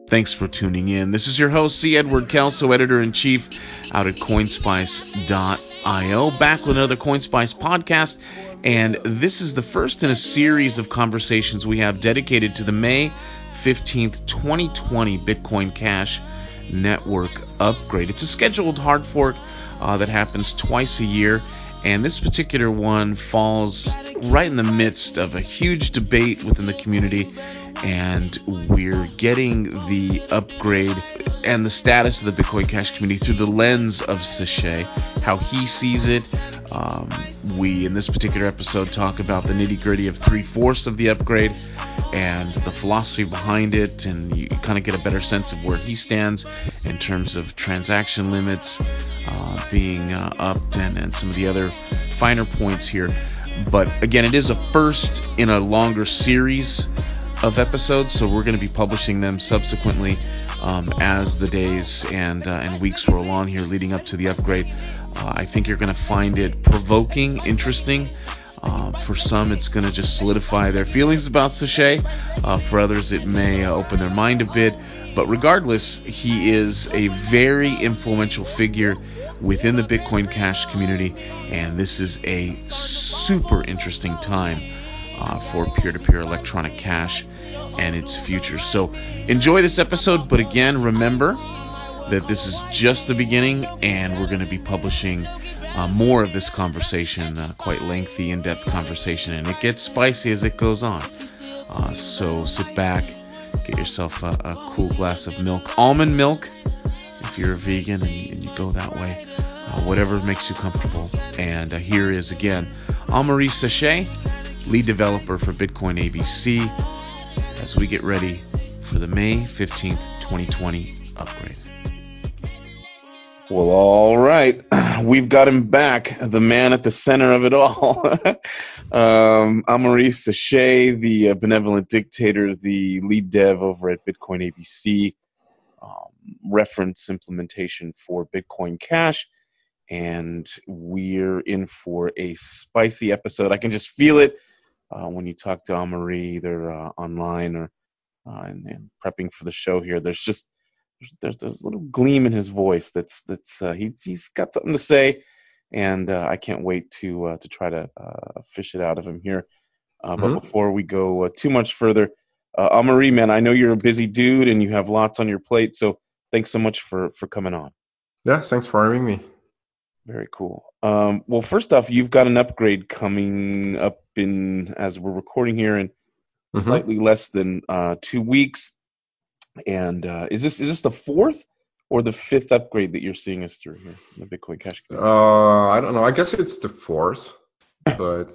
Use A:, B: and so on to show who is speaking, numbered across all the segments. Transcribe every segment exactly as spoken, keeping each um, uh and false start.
A: Thanks for tuning in. This is your host, C. Edward Kelso, Editor-in-Chief out at Coinspice dot io, back with another Coinspice podcast. And this is the first in a series of conversations we have dedicated to the May fifteenth, twenty twenty Bitcoin Cash network upgrade. It's a scheduled hard fork uh, that happens twice a year. And this particular one falls right in the midst of a huge debate within the community. And we're getting the upgrade and the status of the Bitcoin Cash community through the lens of Sachet, how he sees it. Um, we, in this particular episode, talk about the nitty-gritty of three-fourths of the upgrade and the philosophy behind it, and you kind of get a better sense of where he stands in terms of transaction limits uh, being uh, upped and, and some of the other finer points here. But again, it is a first in a longer series of episodes, so we're going to be publishing them subsequently um, as the days and uh, and weeks roll on here leading up to the upgrade. Uh, I think you're going to find it provoking, interesting. Uh, for some, it's going to just solidify their feelings about Sachet. Uh, for others, it may uh, open their mind a bit. But regardless, he is a very influential figure within the Bitcoin Cash community, and this is a super interesting time Uh, for peer-to-peer electronic cash and its future. So enjoy this episode, but again, remember that this is just the beginning, and we're going to be publishing uh, more of this conversation, uh, quite lengthy, in-depth conversation, and it gets spicy as it goes on. Uh, so sit back, get yourself a, a cool glass of milk, almond milk, if you're a vegan and, and you go that way, uh, whatever makes you comfortable. And uh, here is, again, Amaury Sachet, lead developer for Bitcoin A B C, as we get ready for the May fifteenth, twenty twenty upgrade. Well, all right. We've got him back, the man at the center of it all. um, Amaury Sachet, the uh, benevolent dictator, the lead dev over at Bitcoin A B C, um, reference implementation for Bitcoin Cash. And we're in for a spicy episode. I can just feel it. Uh, when you talk to Amaury, either uh, online or uh, and, and prepping for the show here, there's just there's there's a little gleam in his voice that's that's uh, he he's got something to say, and uh, I can't wait to uh, to try to uh, fish it out of him here. Uh, but
B: Mm-hmm.
A: before we go uh, too much further, uh, Amaury, man, I know you're a busy dude and you have lots on your plate, so thanks so much for for coming on.
B: Yeah, thanks for having me.
A: Very cool. Um, well, first off, you've got an upgrade coming up in, as we're recording here, in
B: Mm-hmm.
A: slightly less than uh, two weeks. And uh, is this is this the fourth or the fifth upgrade that you're seeing us through here in the Bitcoin Cash community?
B: Uh, I don't know. I guess it's the fourth, but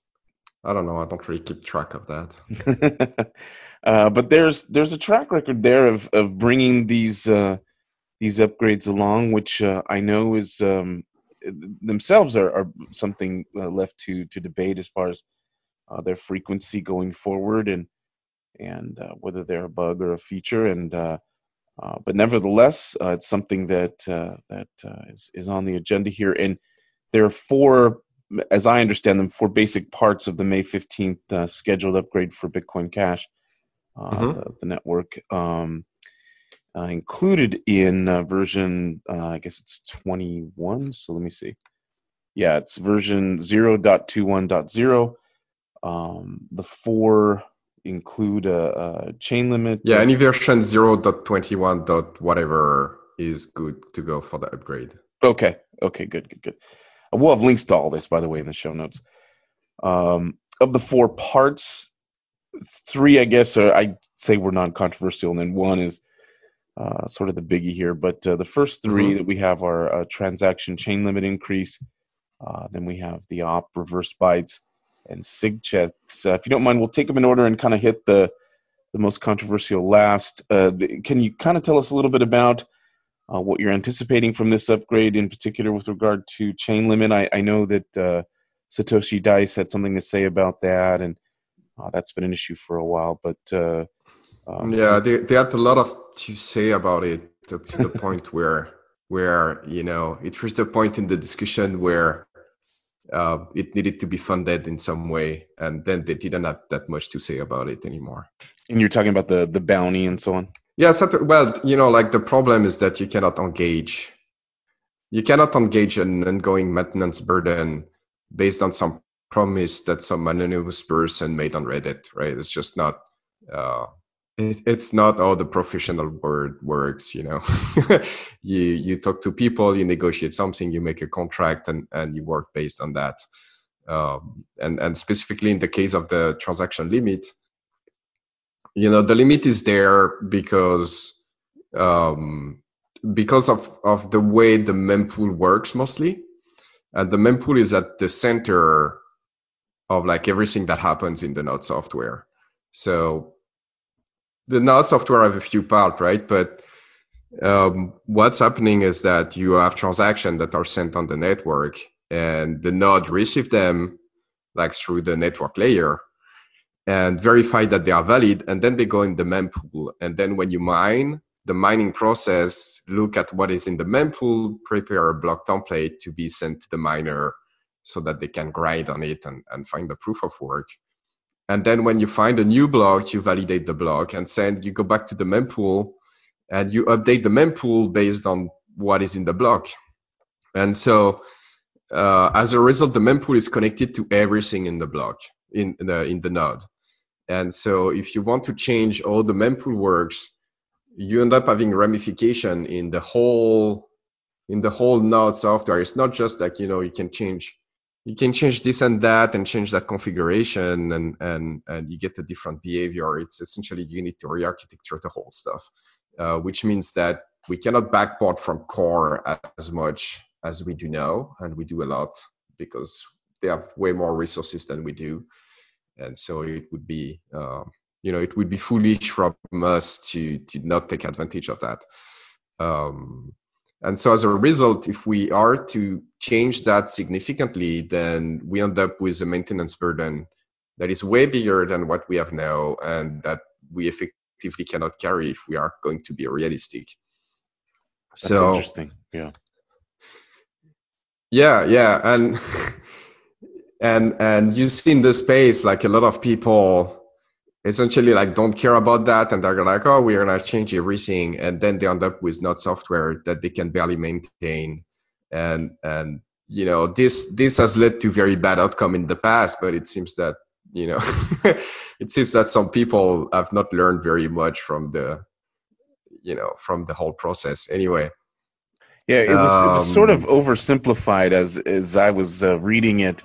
B: I don't know. I don't really keep track of that.
A: uh, but there's there's a track record there of of bringing these uh, these upgrades along, which uh, I know is um, themselves are, are something uh, left to to debate as far as uh, their frequency going forward, and and uh, whether they're a bug or a feature. And uh, uh, but nevertheless, uh, it's something that uh, that uh, is is on the agenda here. And there are four, as I understand them, four basic parts of the May fifteenth uh, scheduled upgrade for Bitcoin Cash, uh,
B: Mm-hmm.
A: the the network. Um, uh, included in uh, version, uh, I guess it's twenty-one. So let me see. Yeah, it's version zero point twenty-one point zero. Um, the four include a, a chain limit.
B: Yeah,
A: Uh,
B: any version zero point twenty-one. whatever is good to go for the upgrade.
A: okay, okay, good, good, good. Uh, We'll have links to all this, by the way, in the show notes. Um, of the four parts, three, I guess, are, I'd say were non-controversial, and then one is uh, sort of the biggie here. But uh, the first three
B: Mm-hmm.
A: that we have are a transaction chain limit increase. Uh, then we have the op, reverse bytes, and sig checks. Uh, if you don't mind, we'll take them in order and kind of hit the the most controversial last. Uh, the, can you kind of tell us a little bit about uh, what you're anticipating from this upgrade, in particular with regard to chain limit? I, I know that uh, Satoshi Dice had something to say about that, and uh, that's been an issue for a while. But uh, um,
B: Yeah, they they had a lot of to say about it up to the point where where you know it reached a point in the discussion where uh, it needed to be funded in some way, and then they didn't have that much to say about it anymore.
A: and you're talking about the the bounty and so on.
B: Yeah, so, well, you know, like the problem is that you cannot engage. You cannot engage an ongoing maintenance burden based on some promise that some anonymous person made on Reddit, right? It's just not. Uh, it, it's not how the professional world works, you know. you you talk to people, you negotiate something, you make a contract, and and you work based on that. Um, and and specifically in the case of the transaction limit, you know, the limit is there because um, because of of the way the mempool works mostly, and the mempool is at the center of like everything that happens in the node software. So the node software have a few parts, right? But um, what's happening is that you have transactions that are sent on the network, and the node receive them like through the network layer and verify that they are valid, and then they go in the mempool. And then when you mine, the mining process look at what is in the mempool, prepare a block template to be sent to the miner so that they can grind on it and, and find the proof of work. And then when you find a new block, you validate the block and send, you go back to the mempool and you update the mempool based on what is in the block. And so uh, as a result, the mempool is connected to everything in the block, in the, in the node. And so if you want to change how the mempool works, you end up having ramification in the whole in the whole node software. It's not just like, you know, you can change you can change this and that and change that configuration and and and you get a different behavior. It's essentially you need to re-architecture the whole stuff, uh, which means that we cannot backport from core as much as we do now, and we do a lot because they have way more resources than we do. And so it would be uh, you know, it would be foolish from us to to not take advantage of that. um, and so as a result, if we are to change that significantly, then we end up with a maintenance burden that is way bigger than what we have now, and that we effectively cannot carry if we are going to be realistic.
A: That's
B: So
A: interesting. Yeah.
B: yeah, yeah, and and and you see in the space like a lot of people essentially like don't care about that, and they're like, oh, we're gonna change everything, and then they end up with not software that they can barely maintain. And and you know, this this has led to very bad outcome in the past, but it seems that, you know, it seems that some people have not learned very much from the, you know, from the whole process anyway.
A: Yeah, it was it was sort of
B: um
A: oversimplified as as I was uh, reading it.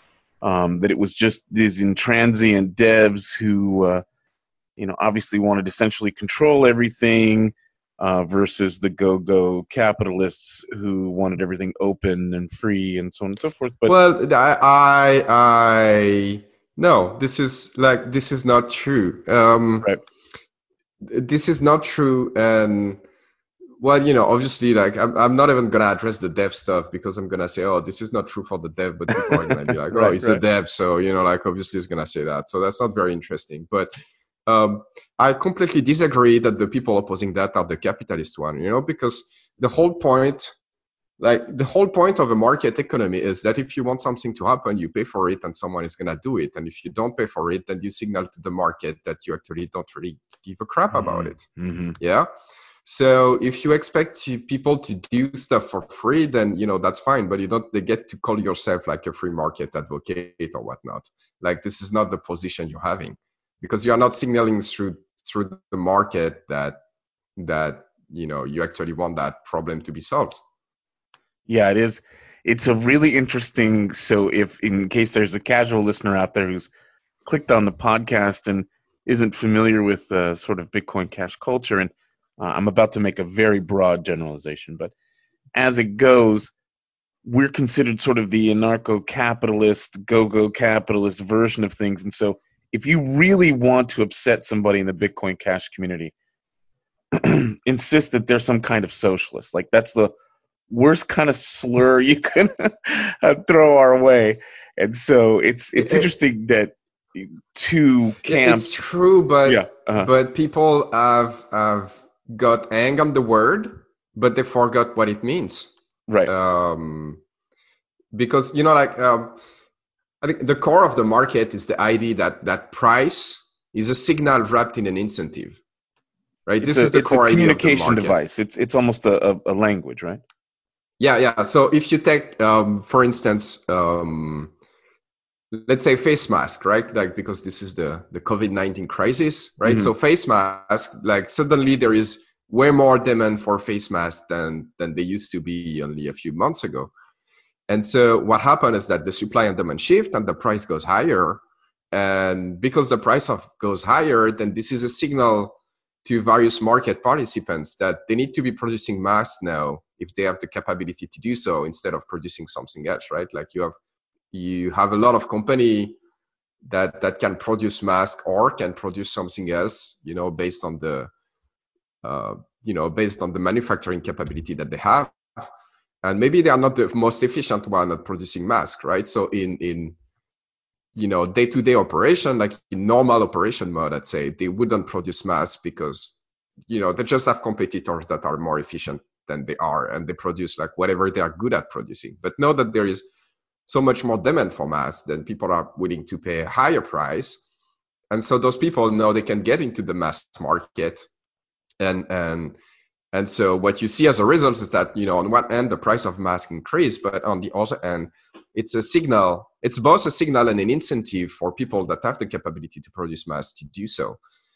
A: Um, that it was just these intransient devs who, uh, you know, obviously wanted to essentially control everything, uh, versus the go-go capitalists who wanted everything open and free and so on and so forth. But
B: well, i i, I no, this is like, this is not true. um
A: right,
B: this is not true. And well, you know, obviously, like I'm, I'm not even gonna address the dev stuff because I'm gonna say, oh, this is not true for the dev, but people are gonna be like, oh,
A: right,
B: he's a
A: right.
B: dev, so, you know, like obviously it's gonna say that. So that's not very interesting. But um, I completely disagree that the people opposing that are the capitalist one, you know, because the whole point, like the whole point of a market economy is that if you want something to happen, you pay for it and someone is gonna do it. And if you don't pay for it, then you signal to the market that you actually don't really give a crap about it.
A: Mm-hmm.
B: Yeah. So if you expect to, people to do stuff for free, then, you know, that's fine, but you don't they get to call yourself like a free market advocate or whatnot. Like, this is not the position you're having, because you are not signaling through through the market that that you know, you actually want that problem to be solved.
A: Yeah, it is. It's a really interesting. So, if in case there's a casual listener out there who's clicked on the podcast and isn't familiar with uh, sort of Bitcoin Cash culture, and uh, I'm about to make a very broad generalization, but as it goes, we're considered sort of the anarcho-capitalist, go-go capitalist version of things. And so if you really want to upset somebody in the Bitcoin Cash community, insist that they're some kind of socialist. Like, that's the worst kind of slur you can throw our way. And so it's
B: It,
A: it's
B: it,
A: interesting that two
B: yeah, it's
A: camps.
B: true,
A: Yeah.
B: but
A: Uh-huh.
B: but people have have got hang on the word, but they forgot what it means.
A: Right.
B: Um, because, you know, like um, I think the core of the market is the idea that that price is a signal wrapped in an incentive. right?
A: It's
B: This
A: a
B: is the
A: it's a
B: core idea of the
A: communication
B: market.
A: device. It's it's almost a, a, a language, right?
B: Yeah, yeah. So if you take, um, for instance, um, let's say face mask, right? Like, because this is the the COVID nineteen crisis, right?
A: Mm-hmm.
B: So face mask, like suddenly there is way more demand for face masks than than they used to be only a few months ago. And so what happened is that the supply and demand shift and the price goes higher. And because the price of goes higher, then this is a signal to various market participants that they need to be producing masks now if they have the capability to do so instead of producing something else, right? Like you have you have a lot of company that that can produce mask or can produce something else, you know, based on the uh, you know based on the manufacturing capability that they have, and maybe they are not the most efficient one at producing mask, right? So in in you know day-to-day operation, like in normal operation mode, I'd say they wouldn't produce mask because you know they just have competitors that are more efficient than they are, and they produce like whatever they are good at producing. But now that there is so much more demand for mask, then people are willing to pay a higher price. And so those people know they can get into the mass market. And and and so what you see as a result is that, you know, on one end, the price of mask increased, but on the other end, it's a signal, it's both a signal and an incentive for people that have the capability to produce masks to do so.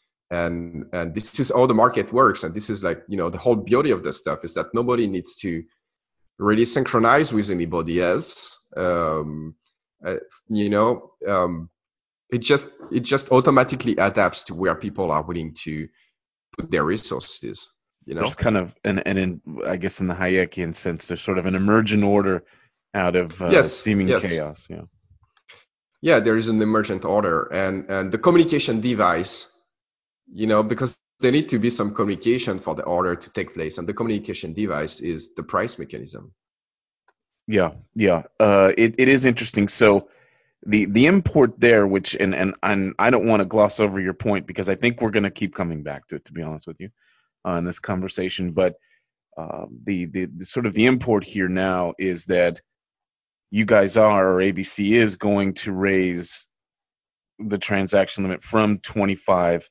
B: And and this is how the market works. And this is like, you know, the whole beauty of the stuff is that nobody needs to really synchronize with anybody else. Um, uh, you know, um, it just it just automatically adapts to where people are willing to put their resources. You
A: There's
B: know.
A: kind of an, an in, I guess in the Hayekian sense, there's sort of an emergent order out of uh,
B: Yes.
A: seeming
B: Yes.
A: chaos. Yeah.
B: Yeah. There is an emergent order, and and the communication device. You know, because there need to be some communication for the order to take place, and the communication device is the price mechanism.
A: Yeah. Yeah. Uh, it, it is interesting. So the the import there, which and and, and I don't want to gloss over your point because I think we're going to keep coming back to it, to be honest with you, uh, in this conversation. But uh, the, the the sort of the import here now is that you guys are, or A B C is going to raise the transaction limit from twenty-five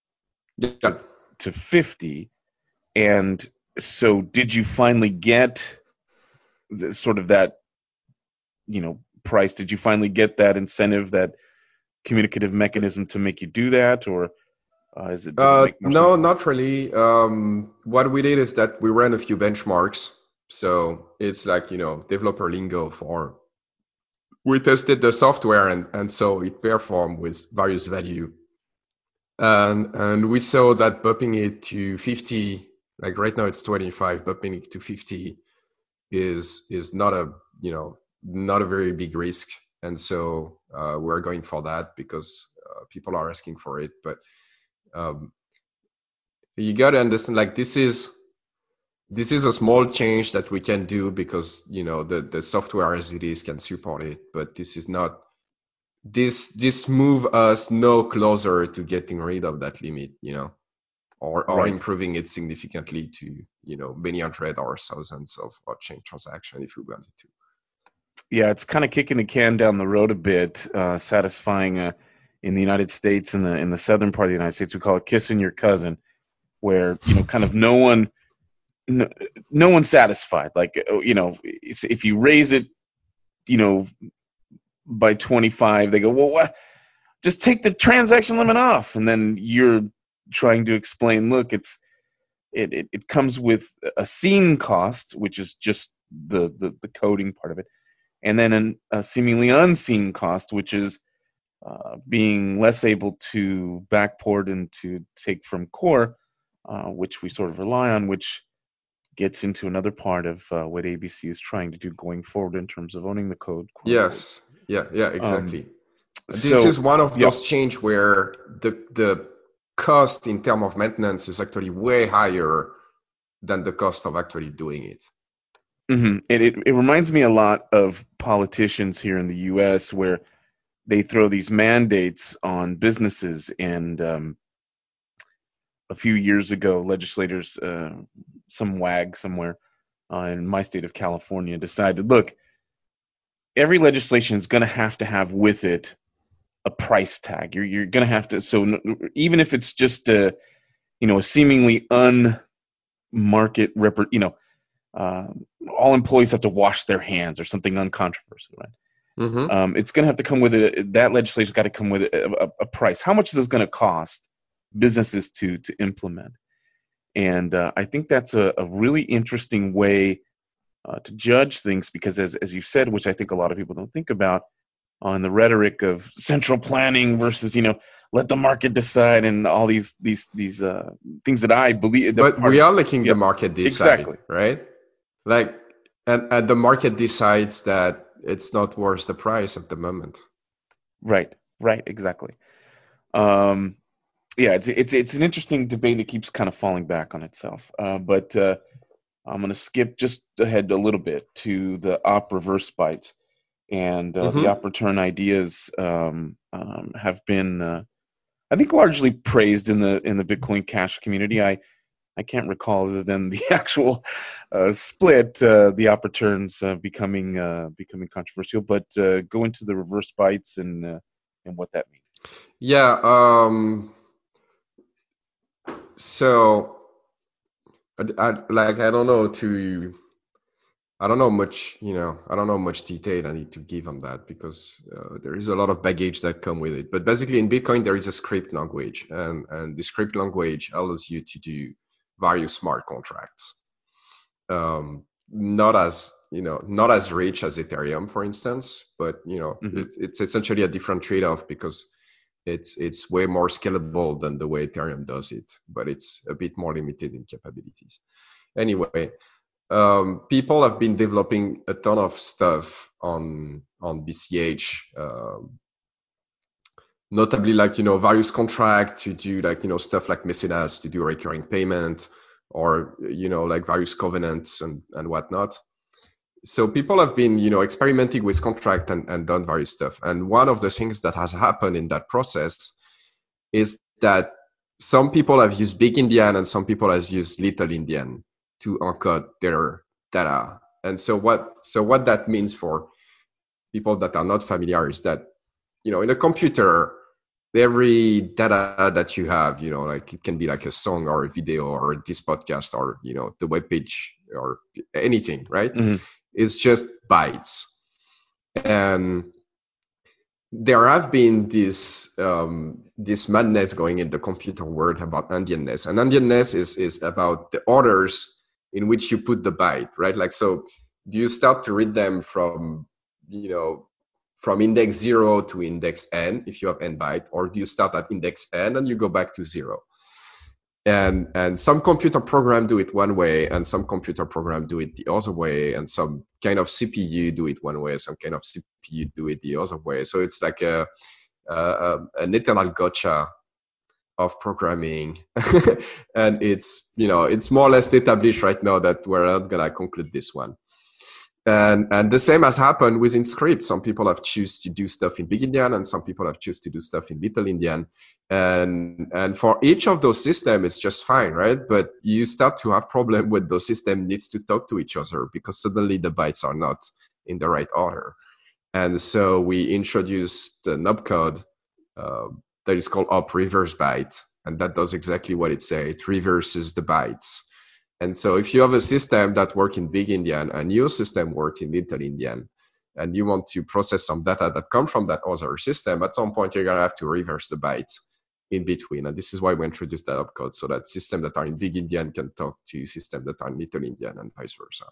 A: to
B: Yeah.
A: to fifty. And so did you finally get the, sort of that, you know, price? Did you finally get that incentive, that communicative mechanism to make you do that, or uh, is it does it
B: Uh,
A: make more
B: no,
A: sense now?
B: not really. Um, what we did is that we ran a few benchmarks. So it's like, you know, developer lingo for we tested the software, and, and so it performed with various value. And and we saw that bumping it to fifty, like right now it's twenty-five, bumping it to fifty is is not a, you know, not a very big risk. And so uh, we're going for that because uh, people are asking for it. But um, you got to understand, like this is this is a small change that we can do because, you know, the the software as it is can support it. But this is not this this move us no closer to getting rid of that limit, you know, or or
A: Right.
B: improving it significantly to, you know, many hundred or thousands of chain transaction if we wanted to.
A: Yeah, it's kind of kicking the can down the road a bit, uh, satisfying uh, in the United States, in the in the southern part of the United States, we call it kissing your cousin, where you know, kind of no one, no, no one's satisfied. Like uh, you know, if you raise it, you know, by twenty-five, they go, well, what? Just take the transaction limit off, and then you're trying to explain, look, it's it it, it comes with a scene cost, which is just the the, the coding part of it, and then an, a seemingly unseen cost, which is uh, being less able to backport and to take from core, uh, which we sort of rely on, which gets into another part of uh, what A B C is trying to do going forward in terms of owning the code, quote unquote.
B: Yes. Yeah. Yeah.
A: Um,
B: Exactly. This is
A: so,
B: one of
A: yeah,
B: those change where the the cost in terms of maintenance is actually way higher than the cost of actually doing it.
A: hmm and it, it reminds me a lot of politicians here in the U S where they throw these mandates on businesses. And um, a few years ago, legislators, uh, some wag somewhere uh, in my state of California, decided, look, every legislation is going to have to have with it a price tag. You're you're going to have to. So even if it's just a you know, a seemingly unmarket rep, you know, uh, all employees have to wash their hands or something uncontroversial, right?
B: Mm-hmm.
A: Um, it's going to have to come with it. That legislation's got to come with a, a, a price. How much is this going to cost businesses to to implement? And uh, I think that's a, a really interesting way uh, to judge things because, as as you've said, which I think a lot of people don't think about, on the rhetoric of central planning versus you know let the market decide and all these these these uh, things that I believe that
B: But
A: part
B: we
A: of
B: are letting the
A: yep
B: market decide,
A: exactly
B: right? Like, and, and the market decides that it's not worth the price at the moment.
A: right right exactly. Um, yeah, it's it's it's an interesting debate that keeps kind of falling back on itself. Uh, but uh, I'm going to skip just ahead a little bit to the op reverse bytes, and uh, the op
B: Mm-hmm.
A: return ideas um, um, have been, uh, I think, largely praised in the in the Bitcoin Cash community. I I can't recall other than the actual uh, split, uh, the op returns uh, becoming uh, becoming controversial. But uh, go into the reverse bytes and uh, and what that means.
B: Yeah. Um, so, I, I, like, I don't know to, I don't know much, you know, I don't know much detail I need to give on that because uh, there is a lot of baggage that come with it. But basically, in Bitcoin, there is a script language, and and the script language allows you to do various smart contracts. Um, not as you know, not as rich as Ethereum, for instance, but you know,
A: Hmm.
B: it, it's essentially a different trade-off because it's it's way more scalable than the way Ethereum does it, but it's a bit more limited in capabilities. Anyway, um, people have been developing a ton of stuff on on B C H, um, notably like you know various contracts to do like you know stuff like mecenas to do recurring payment, or you know like various covenants and and whatnot. So people have been you know experimenting with contract and, and done various stuff. And one of the things that has happened in that process is that some people have used Big Indian and some people have used Little Indian to encode their data. And so what so what that means for people that are not familiar is that you know in a computer, every data that you have, you know like it can be like a song or a video or this podcast or you know the web page or anything, right?
A: Hmm.
B: It's just bytes. And there have been this um, this madness going in the computer world about endianness, and endianness is is about the orders in which you put the byte, right? Like, so do you start to read them from you know from index zero to index n if you have n byte, or do you start at index n and you go back to zero? and and some computer program do it one way, and some computer program do it the other way, and some kind of C P U do it one way, some kind of C P U do it the other way. So it's like a, a an eternal gotcha of programming. And it's you know it's more or less established right now that we're not gonna conclude this one. And and the same has happened within script. Some people have choose to do stuff in Big Indian, and some people have choose to do stuff in Little Indian. And and for each of those systems, it's just fine, right? But you start to have problem when those system needs to talk to each other because suddenly the bytes are not in the right order. And so we introduced an opcode uh, that is called op reverse byte, and that does exactly what it says. It reverses the bytes. And so if you have a system that works in Big Indian and your system works in Little Indian, and you want to process some data that come from that other system, at some point you're going to have to reverse the bytes in between. And this is why we introduced that opcode, so that systems that are in Big Indian can talk to systems that are in Little Indian and vice versa.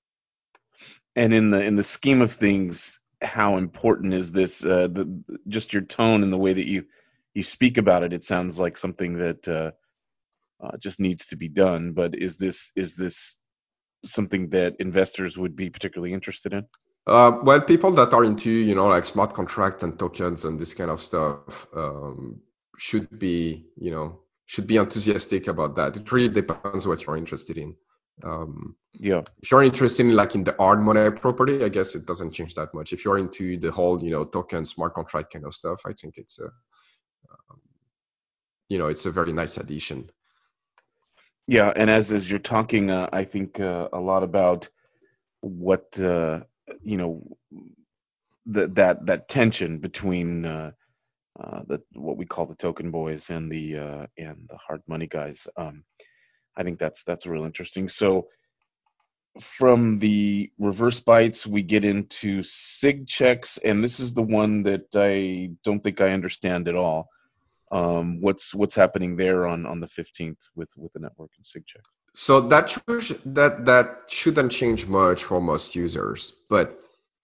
A: And in the in the scheme of things, how important is this? Uh, the just your tone and the way that you you speak about it. It sounds like something that uh, uh, just needs to be done. But is this is this something that investors would be particularly interested in?
B: Uh, well, people that are into, you know, like smart contract and tokens and this kind of stuff, um, should be, you know, should be enthusiastic about that. It really depends what you're interested in. Um,
A: Yeah.
B: if you're interested in like in the hard money property, I guess it doesn't change that much. If you're into the whole, you know, token, smart contract kind of stuff, I think it's a, you know, it's a very nice addition.
A: Yeah, and as as you're talking, uh, I think uh, a lot about what uh, you know, that that that tension between uh, uh, the what we call the token boys and the uh, and the hard money guys. Um, I think that's that's real interesting. So from the reverse bytes, we get into sig checks, and this is the one that I don't think I understand at all. Um, what's what's happening there on on the fifteenth with with the network and sig checks?
B: So that should, that that shouldn't change much for most users, but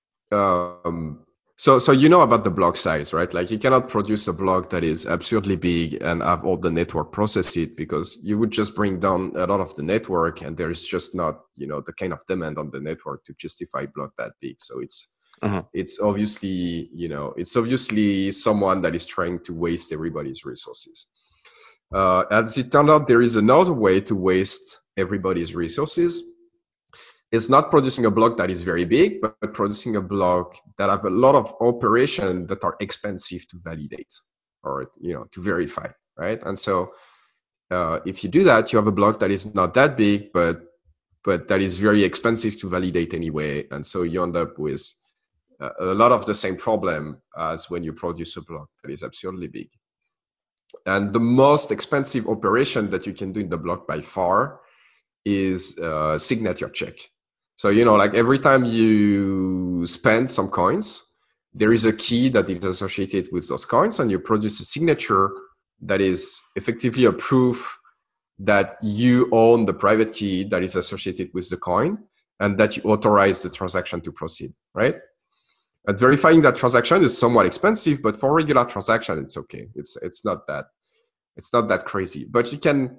B: um, so so you know about the block size, right? Like you cannot produce a block that is absurdly big and have all the network process it, because you would just bring down a lot of the network, and there is just not, you know, the kind of demand on the network to justify a block that big. So it's
A: Uh-huh.
B: it's obviously, you know, it's obviously someone that is trying to waste everybody's resources. Uh, as it turned out, there is another way to waste everybody's resources. It's not producing a block that is very big, but producing a block that have a lot of operations that are expensive to validate or, you know, to verify, right? And so uh, if you do that, you have a block that is not that big, but but that is very expensive to validate anyway. And so you end up with a lot of the same problem as when you produce a block that is absurdly big. And the most expensive operation that you can do in the block by far is uh, signature check. So, you know, like every time you spend some coins, there is a key that is associated with those coins, and you produce a signature that is effectively a proof that you own the private key that is associated with the coin and that you authorize the transaction to proceed, right? And verifying that transaction is somewhat expensive, but for regular transaction, it's okay. It's it's not that it's not that crazy. But you can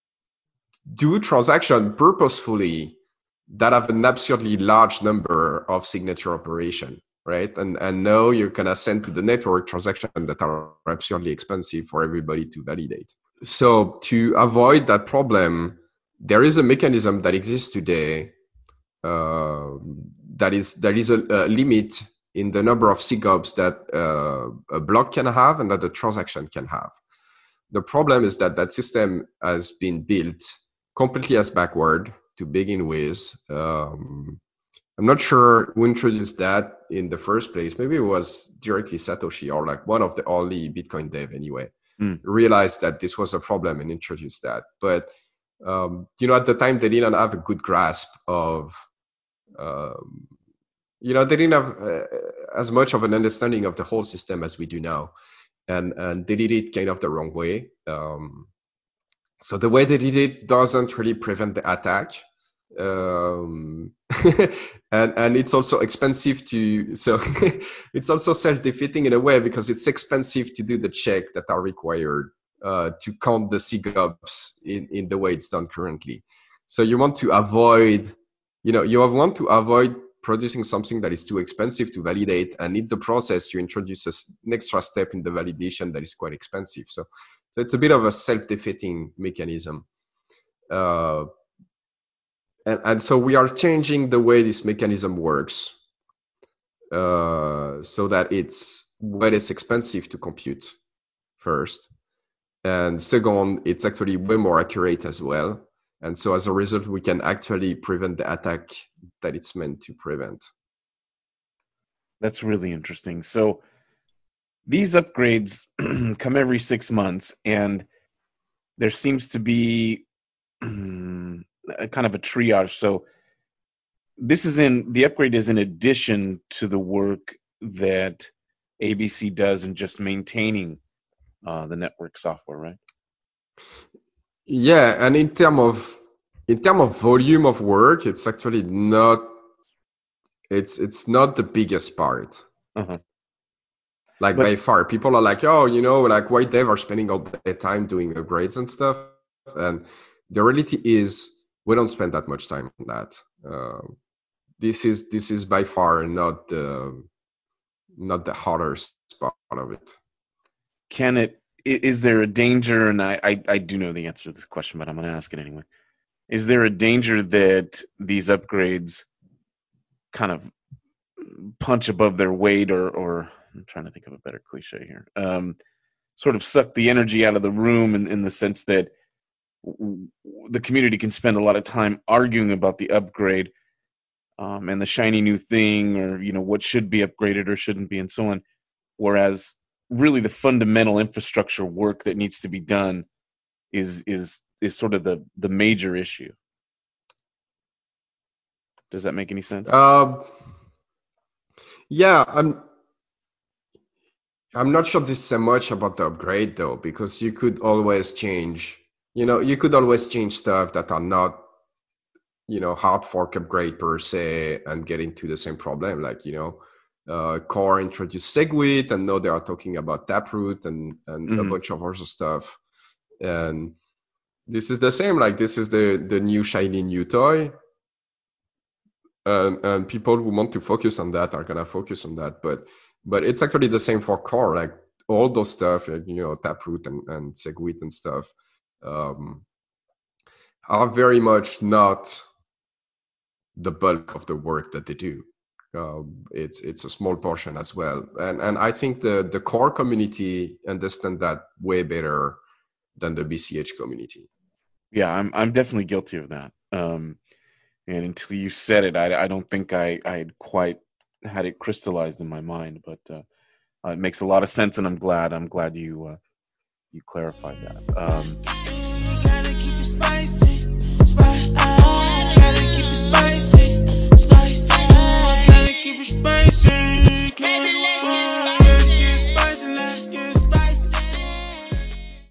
B: do transaction purposefully that have an absurdly large number of signature operation, right? And and now you're gonna send to the network transactions that are absurdly expensive for everybody to validate. So to avoid that problem, there is a mechanism that exists today uh, that is there is a, a limit in the number of SIGOPs that uh, a block can have and that a transaction can have. The problem is that that system has been built completely as backward to begin with. Um, I'm not sure who introduced that in the first place. Maybe it was directly Satoshi or like one of the early Bitcoin dev anyway.
A: Mm.
B: Realized that this was a problem and introduced that. But um, you know, at the time they didn't have a good grasp of um, you know, they didn't have uh, as much of an understanding of the whole system as we do now, and and they did it kind of the wrong way. Um, so the way they did it doesn't really prevent the attack, um, and and it's also expensive to. So it's also self-defeating in a way because it's expensive to do the check that are required uh, to count the SIGOPs in in the way it's done currently. So you want to avoid, you know, you want to avoid producing something that is too expensive to validate, and in the process you introduce an extra step in the validation that is quite expensive. So, so it's a bit of a self-defeating mechanism. Uh, and, and so we are changing the way this mechanism works uh, so that it's way less expensive to compute first. And second, it's actually way more accurate as well. And so as a result, we can actually prevent the attack that it's meant to prevent.
A: That's really interesting. So these upgrades come every six months, and there seems to be a kind of a triage. So this is in the upgrade is in addition to the work that A B C does in just maintaining uh, the network software, right?
B: Yeah, and in term of in term of volume of work, it's actually not it's it's not the biggest part.
A: Uh-huh.
B: Like
A: But
B: by far, people are like, oh, you know, like why dev are spending all their time doing upgrades and stuff. And the reality is, we don't spend that much time on that. Uh, this is this is by far not the not the hardest part of it.
A: can it? i- Is there a danger? And I, I, I do know the answer to this question, but I'm going to ask it anyway. Is there a danger that these upgrades kind of punch above their weight, or, or I'm trying to think of a better cliche here, um, sort of suck the energy out of the room in, in the sense that w- the community can spend a lot of time arguing about the upgrade um, and the shiny new thing, or you know what should be upgraded or shouldn't be, and so on. Whereas really the fundamental infrastructure work that needs to be done is is is sort of the the major issue. Does that make any sense?
B: Uh, yeah, I'm I'm not sure this is so much about the upgrade though, because you could always change. You know, you could always change stuff that are not, you know, hard fork upgrade per se and get into the same problem. Like, you know, uh, Core introduced SegWit, and now they are talking about Taproot and and a
A: Mm-hmm.
B: bunch of other stuff. And this is the same. Like, this is the the new shiny new toy. And, and people who want to focus on that are gonna focus on that. But but it's actually the same for Core. Like all those stuff, like, you know, Taproot and, and SegWit and stuff, um, are very much not the bulk of the work that they do. Uh, it's it's a small portion as well, and and I think the the Core community understand that way better than the B C H community.
A: Yeah, I'm I'm definitely guilty of that. Um, and until you said it, I, I don't think I I had quite had it crystallized in my mind. But uh, uh, it makes a lot of sense, and I'm glad I'm glad you uh, you clarified that. Um,